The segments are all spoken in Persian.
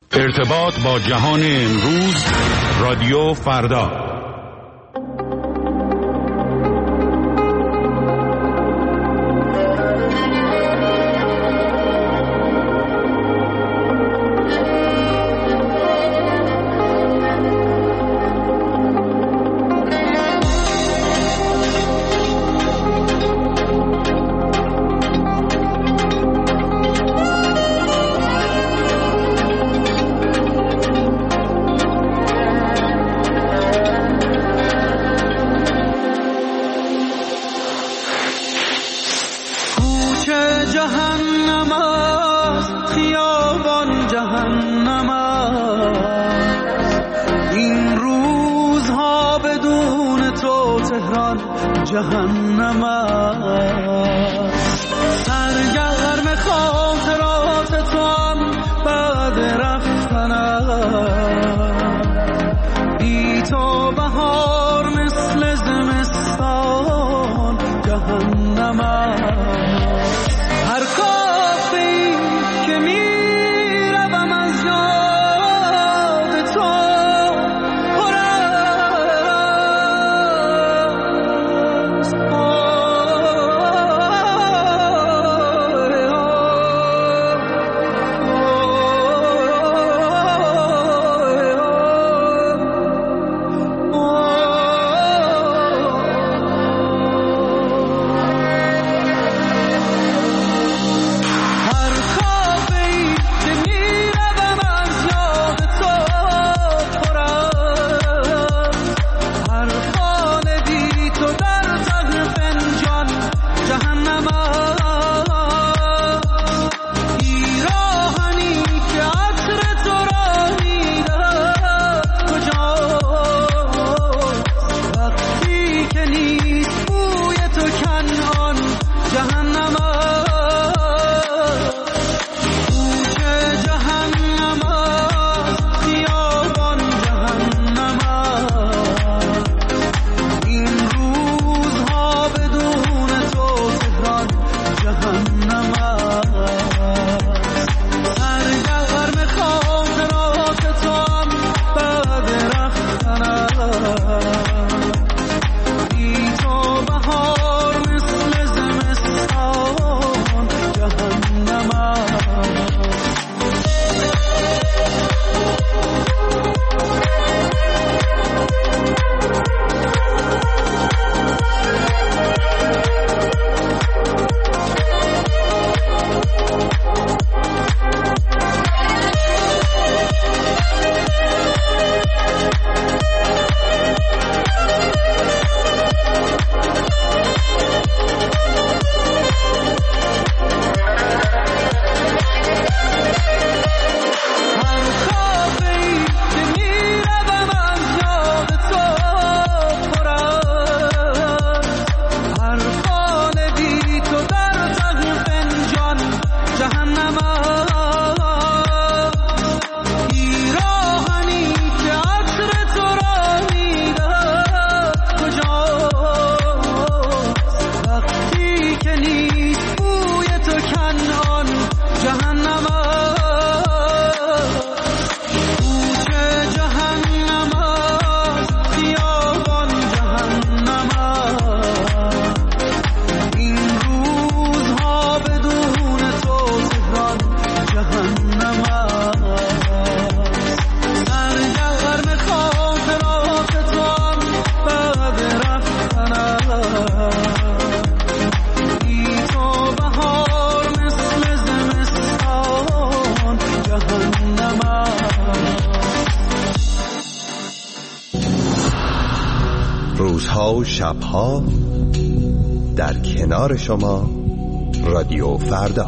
ارتباط با جهان امروز، رادیو فردا. جهنم است سرگرم خاطرات تو هم بعد رفتنم بی تو بهار مثل زمستان جهنم است هر کافه‌ای که میروم از یاد تو روزها و شبها در کنار شما رادیو فردا.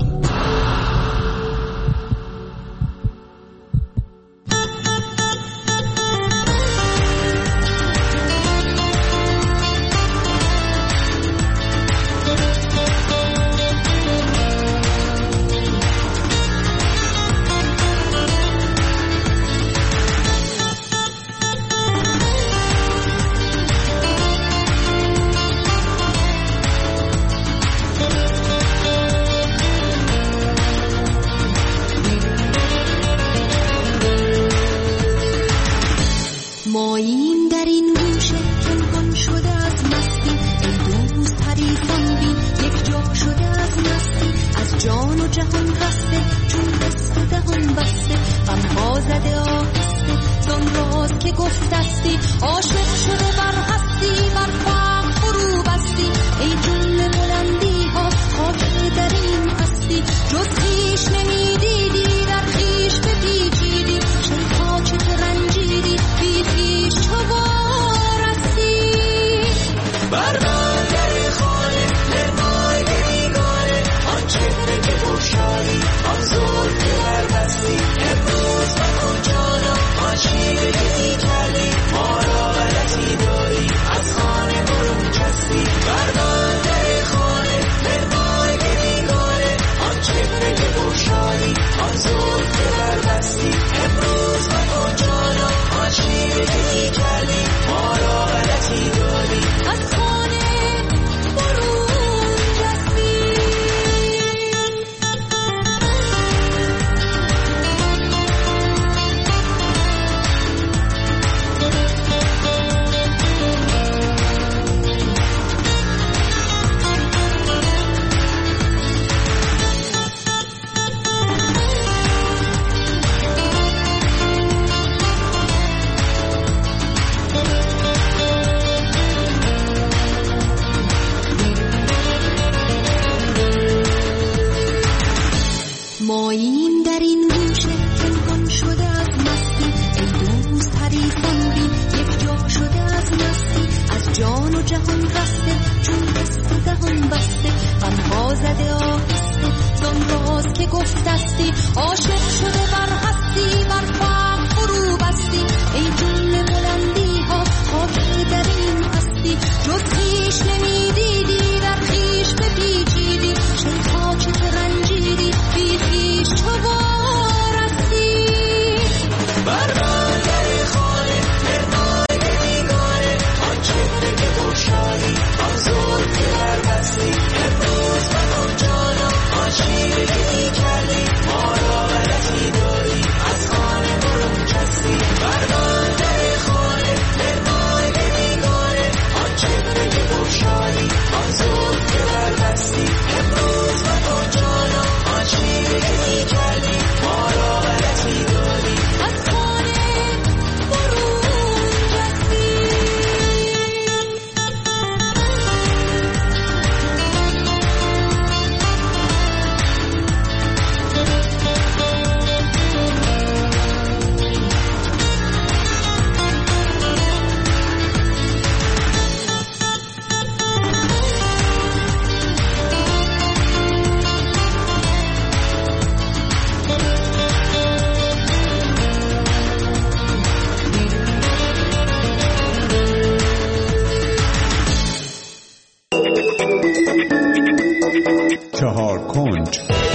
کنج.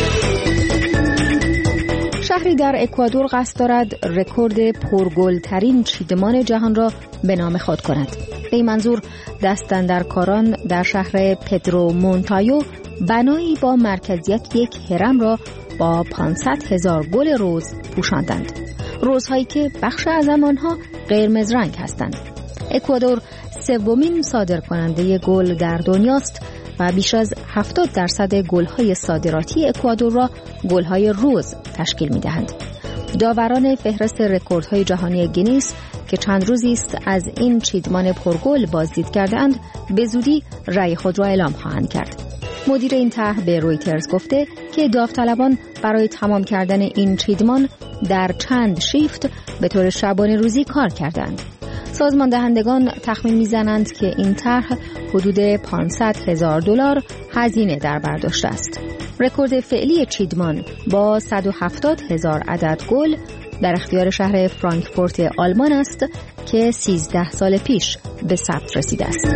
شهری در اکوادور قصد دارد رکورد پرگل‌ترین چیدمان جهان را به نام خود کند. به این منظور دستاندرکاران در شهر پدرو مونتایو بنایی با مرکزیت یک هرم را با 500,000 گل رز پوشاندند. رزهایی که بخش اعظم آنها قرمز رنگ هستند. اکوادور سومین صادرکننده گل در دنیاست و بیش از 70% گل‌های صادراتی اکوادور را گل‌های رز تشکیل می‌دهند. داوران فهرست رکوردهای جهانی گینیس که چند روزی است از این چیدمان پرگل بازدید کرده‌اند، به زودی رأی خود را اعلام خواهند کرد. مدیر این طرح به رویترز گفته که داوطلبان برای تمام کردن این چیدمان در چند شیفت به طور شبانه روزی کار کردند. سازمان دهندگان تخمین می‌زنند که این طرح حدود $500,000 هزینه در بر داشته است. رکورد فعلی چیدمان با 170,000 عدد گل در اختیار شهر فرانکفورت آلمان است که 13 سال پیش به ثبت رسیده است.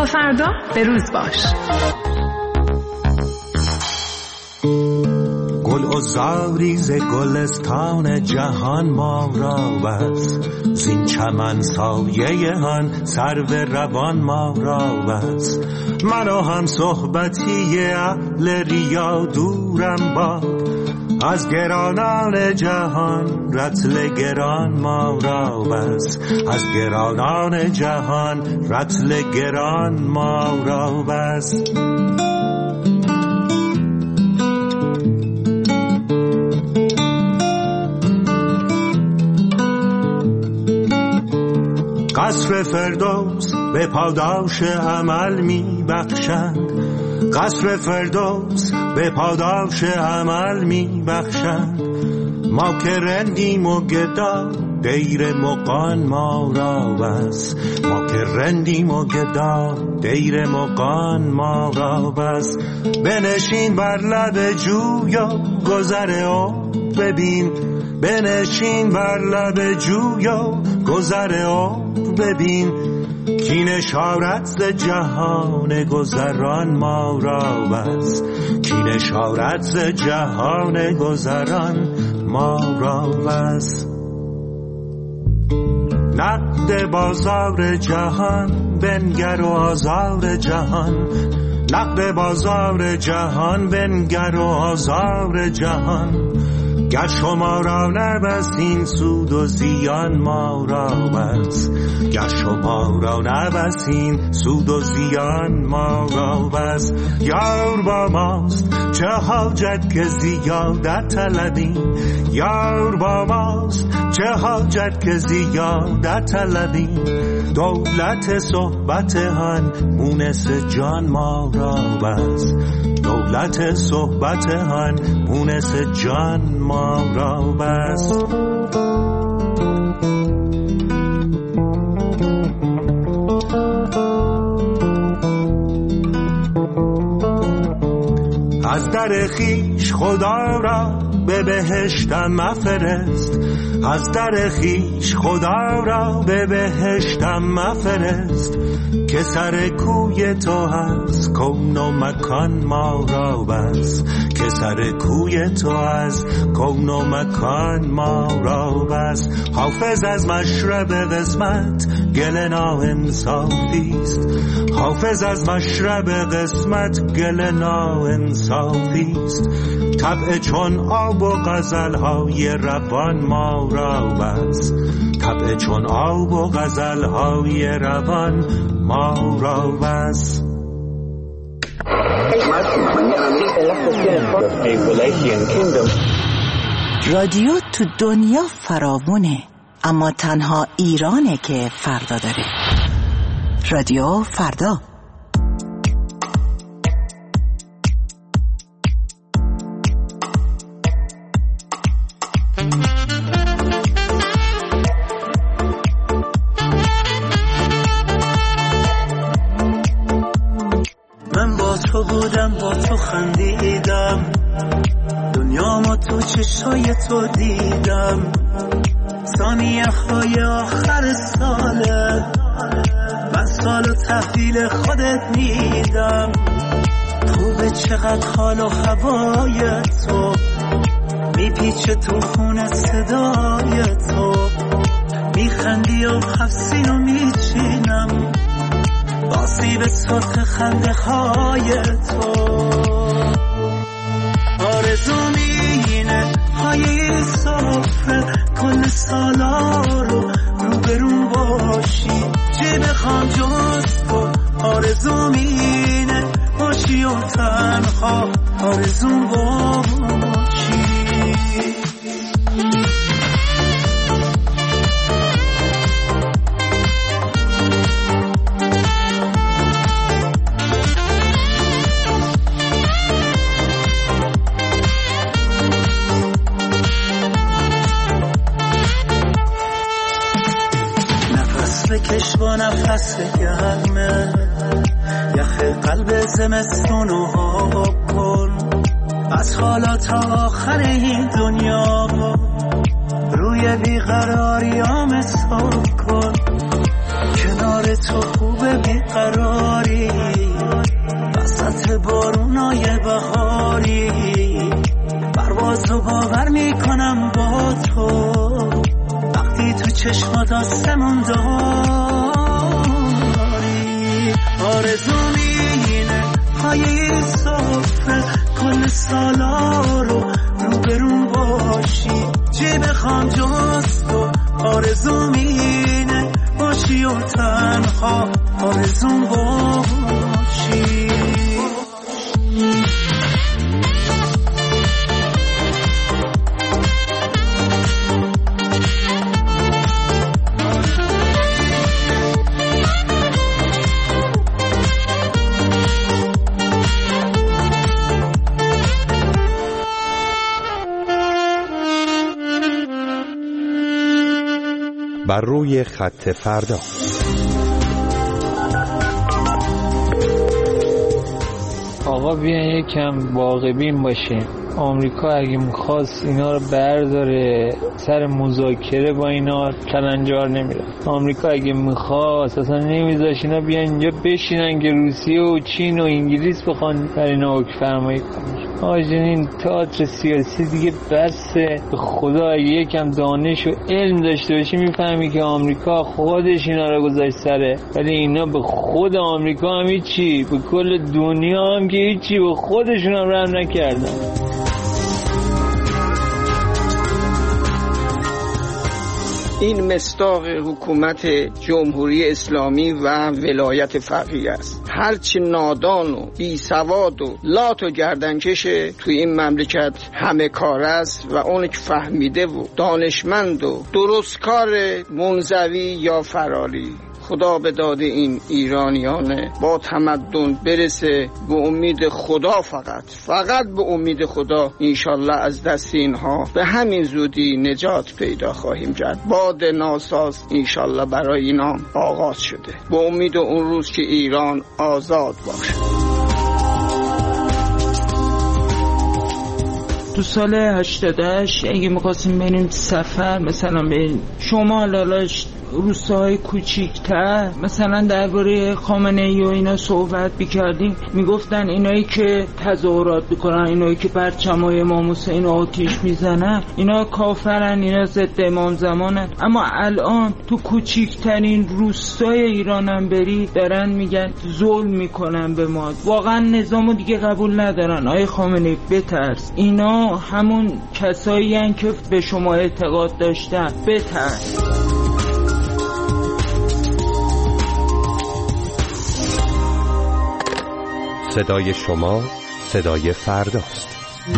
فردا به روز باش. گل و زاری ز گلستان جهان ما را بس، زین چمن سایه هان سرو روان ما را بس. من و هم صحبتی اهل ریا دورم باد، از گرانان جهان رطل گران ما را بس. از گرانان جهان رطل گران ما را بس. قصر فردوس به پاداش عمل می بخشند، قصر فردوس به پاداش عمل می بخشند. ما که رندیم و گدا دیر مغان ما را بس. ما که رندیم و گدا دیر مغان ما را بس. بنشین بر لب جویا گذر او ببین، بنشین بر لب جویا گذر او ببین. کین اشارت ز جهان گذران ما را بس. کین اشارت ز جهان گذران ما را بس. نقد بازار جهان بنگر و آزار جهان، نقد بازار جهان بنگر و آزار جهان. گر شما را نبستین سود و زیان ما را بس. گر شما را نبستین سود و زیان ما را بس. یار با ماست چه حاجت که زیادت طلبیم، یار با ماست چه حاجت که زیادت طلبیم. دولت صحبت هن مونس جان ما را بس. دولت صحبت هن مونس جان ما را بس. از در خویش خدا را به بهشتم مفرست، از در خویش خدا را به بهشتم مفرست. که سر کوی تو هست کون و مکان ما را بس. که سر کوی تو هست کون و مکان ما را بس. حافظ از مشرب قسمت گل ناانصافیست، حافظ از مشرب قسمت گل ناانصافیست. طبع چون آب و غزل‌های روان ما را بس. طبع چون آب و غزل‌های روان ما را بس. رادیو تو دنیا فراوونه، اما تنها ایرانه که فردا داره. رادیو فردا. من با تو بودم، با تو خندیدم، دنیامو تو چشای تو دیدم. ثانیه های آخر ساله من سالو تحویل خودت میدم. خوبه چقدر حال و هوای تو میپیچه تو خون صدای تو. میخندی و حفظینو میچینم باسی به صوت خنده های تو. آرزومینه های صفره کل سالا رو روبرو باشی. چی بخوام جز تو؟ آرزومینه باشی و تنها آرزوم باشی. بکش با نفس گرمه یخ قلب زمستونو ها کن. از حالا تا آخر این دنیا روی بیقراریام حساب کن. کنار تو خوبه بیقراری چشمات آسمون داری. آرزوم اینه پای سفره کل سالا رو برون باشی، چی بخوام جز تو. آرزوم اینه باشی و تنها آرزوم باشی. بر روی خط فردا. آقا بیاین یکم واقع بین باشیم. آمریکا اگه میخواست اینا رو برداره سر مذاکره با اینا کلنجار نمیره. آمریکا اگه میخواست اصلا نمیذاش اینا بیان اینجا بشینن که روسیه و چین و انگلیس بخوان بر اینا حکم فرمایی کنن. آجنین تئاتر سیاسی دیگه بسه. به خدا اگه یکم دانش و علم داشته باشی میفهمی که آمریکا خودش اینا رو گذاشت سره، ولی اینا به خود آمریکا هم هیچی، به کل دنیا هم که هیچی، به خودشون هم رحم نکردن. این مصداق حکومت جمهوری اسلامی و ولایت فقیه است. هرچی نادان و بی سواد و لات و گردنکشه توی این مملکت همه کار است و اون که فهمیده و دانشمند و درستکار منزوی یا فراری. خدا به داد این ایرانیان با تمدن برسه. به امید خدا، فقط به امید خدا انشالله از دست اینها به همین زودی نجات پیدا خواهیم کرد. باد ناساز انشالله برای اینا آغاز شده، به امید اون روز که ایران آزاد باشه. تو سال 88 اگه می‌خواستیم بریم سفر مثلا به شمال الاش روستاهای کوچیک‌تر، مثلا درباره خامنه‌ای و اینا صحبت می‌کردیم، میگفتن اینایی که تظاهرات می‌کنن، اینایی که پرچمای امام حسین آتیش میزنن، اینا کافرن، اینا ضد امام زمانن. اما الان تو کوچیک‌ترین روستای ایرانم بری دارن میگن ظلم میکنن به ما. واقعا نظامو دیگه قبول ندارن. آیه خامنه‌ای بترس، اینا همون کسایی هن که به شما اعتقاد داشتن. بترس. صدای شما صدای فرداست.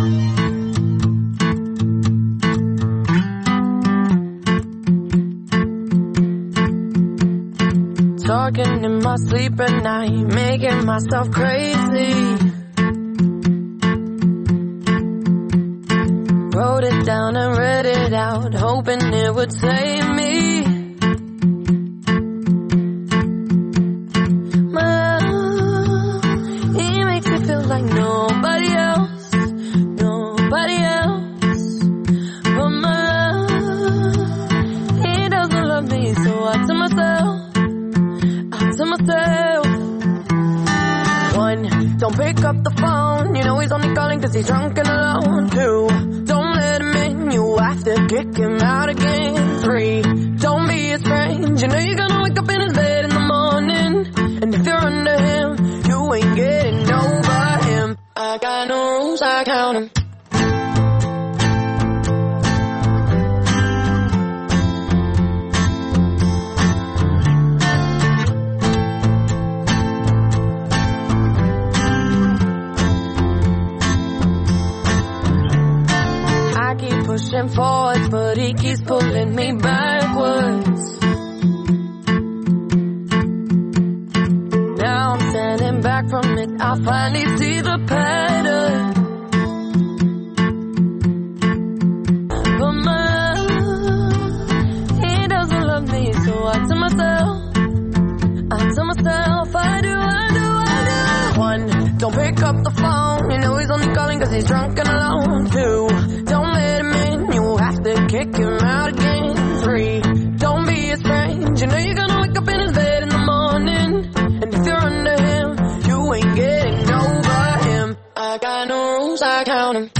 Talking in my sleep at night, making myself crazy. Wrote it down and read it out, hoping it would save me. Like nobody else but my love. He doesn't love me, so I tell myself, one, don't pick up the phone, you know he's only calling cause he's drunk and alone. Two, don't let him in, you have to kick him out again. Three, don't be his friend, you know you're gonna wake up in his bed in the morning, and if you're under him, you ain't getting over. I got no rules, I count 'em. I keep pushing forwards, but he keeps pulling me backwards. Now I'm standing back from it, I finally see the pattern. But my love, he doesn't love me, so I tell myself, I do. One, don't pick up the phone, you know he's only calling cause he's drunk and alone. Two, don't let him in, you have to kick him out again. Three, don't be his friend, you know you're gonna wake up in his bed in the morning, and if you're under him, you ain't getting over him. I got no rules, I count 'em.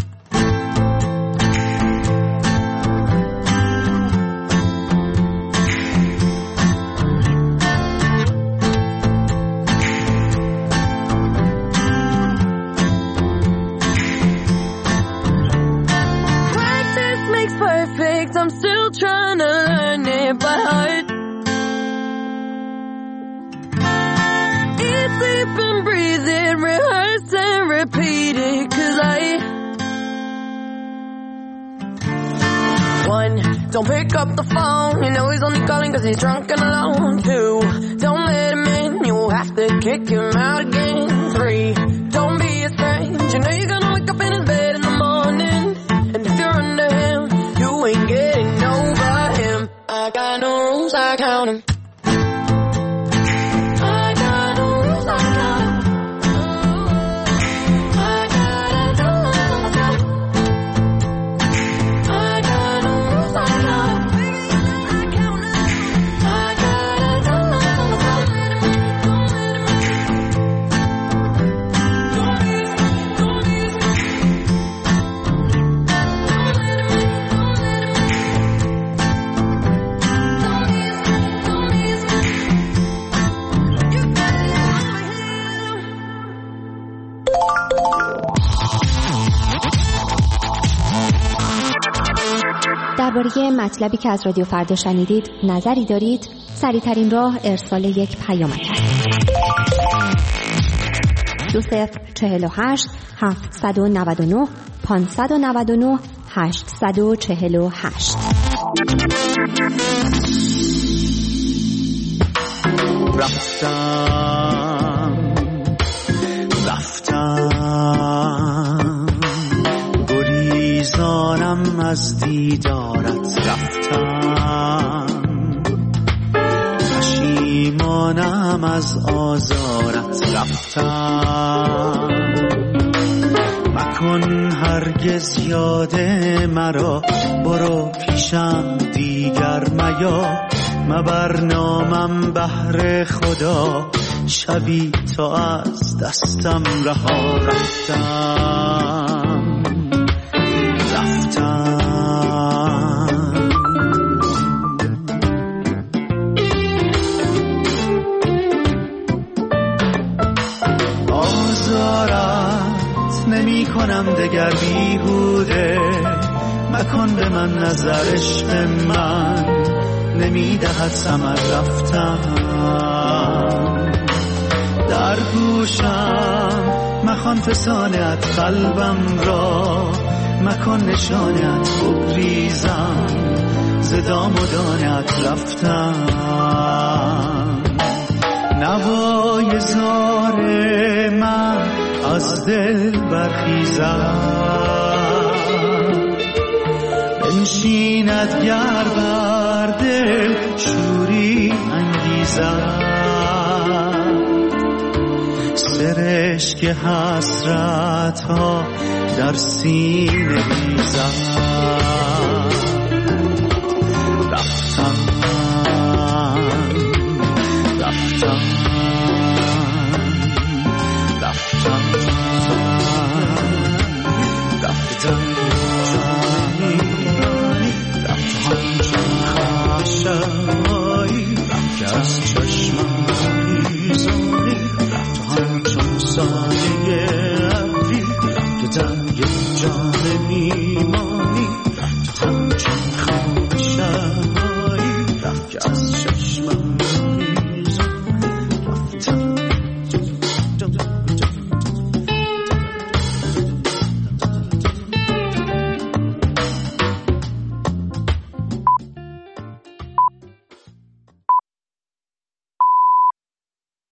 need it, 'cause One, don't pick up the phone, you know he's only calling 'cause he's drunk and alone. Two, don't let him in, you'll have to kick him out again. Three, don't be a strange, you know you're gonna wake up in his bed in the morning. And if you're under him, you ain't getting over him. I got no rules, I count them. درباره مطلبی که از رادیو فردا شنیدید نظری دارید؟ سریع‌ترین راه ارسال یک پیامک است. 2048 799 599 848. رفتم گریزانم از دیدارت، رفتم پشیمانم از آزارت، رفتم مکن هرگز یاد مرا، برو پیشم دیگر میا، مبر نامم بهر خدا، شبی تو از دستم رها، رفتم آزارت نمی کنم دگر بیهوده، مکن به من نظر عشق من نمی دهد ثمر، رفتم در گوشم مخوان فسانت قلبم را، مکن نشانت بگریزم ز دام و دانت، رفتم نوای زار من از دل برخیزم، بنشیند گر بر دل شوری انگیزم، سرشک حسرت ها در سینه ریزم، رفتم